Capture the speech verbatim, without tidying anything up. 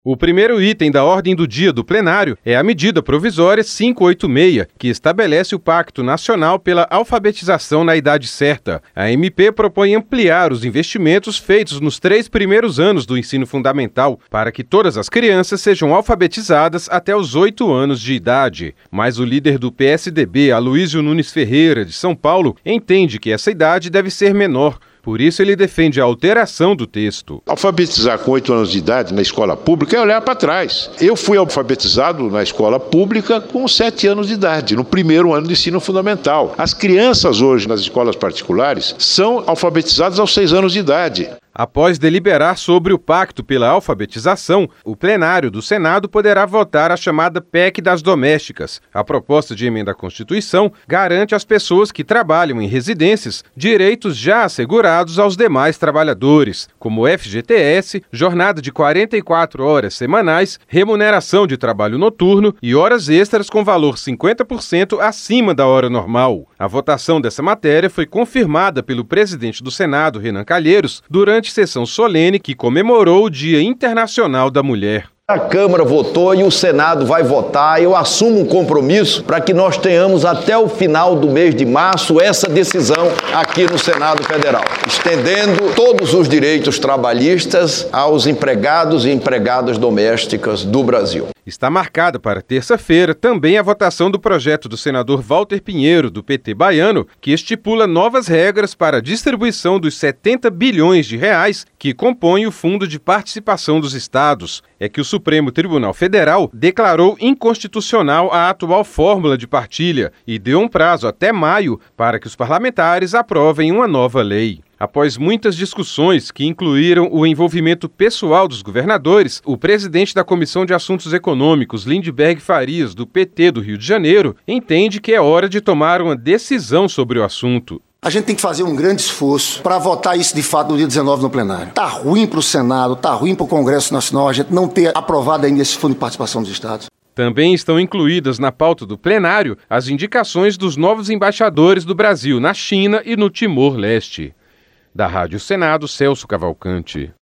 O primeiro item da ordem do dia do plenário é a medida provisória quinhentos e oitenta e seis, que estabelece o Pacto Nacional pela Alfabetização na Idade Certa. A M P propõe ampliar os investimentos feitos nos três primeiros anos do ensino fundamental para que todas as crianças sejam alfabetizadas até os oito anos de idade. Mas o líder do P S D B, Aloísio Nunes Ferreira, de São Paulo, entende que essa idade deve ser menor. Por isso, ele defende a alteração do texto. Alfabetizar com oito anos de idade na escola pública é olhar para trás. Eu fui alfabetizado na escola pública com sete anos de idade, no primeiro ano de ensino fundamental. As crianças hoje nas escolas particulares são alfabetizadas aos seis anos de idade. Após deliberar sobre o Pacto pela Alfabetização, o plenário do Senado poderá votar a chamada P E C das Domésticas. A proposta de emenda à Constituição garante às pessoas que trabalham em residências direitos já assegurados aos demais trabalhadores, como F G T S, jornada de quarenta e quatro horas semanais, remuneração de trabalho noturno e horas extras com valor cinquenta por cento acima da hora normal. A votação dessa matéria foi confirmada pelo presidente do Senado, Renan Calheiros, durante sessão solene que comemorou o Dia Internacional da Mulher. A Câmara votou e o Senado vai votar. Eu assumo um compromisso para que nós tenhamos até o final do mês de março essa decisão aqui no Senado Federal, estendendo todos os direitos trabalhistas aos empregados e empregadas domésticas do Brasil. Está marcada para terça-feira também a votação do projeto do senador Walter Pinheiro, do P T baiano, que estipula novas regras para a distribuição dos setenta bilhões de reais que compõem o Fundo de Participação dos Estados. É que o Supremo Tribunal Federal declarou inconstitucional a atual fórmula de partilha e deu um prazo até maio para que os parlamentares aprovem uma nova lei. Após muitas discussões que incluíram o envolvimento pessoal dos governadores, o presidente da Comissão de Assuntos Econômicos, Lindbergh Farias, do P T do Rio de Janeiro, entende que é hora de tomar uma decisão sobre o assunto. A gente tem que fazer um grande esforço para votar isso de fato no dia dezenove no plenário. Tá ruim para o Senado, tá ruim para o Congresso Nacional a gente não ter aprovado ainda esse Fundo de Participação dos Estados. Também estão incluídas na pauta do plenário as indicações dos novos embaixadores do Brasil na China e no Timor-Leste. Da Rádio Senado, Celso Cavalcante.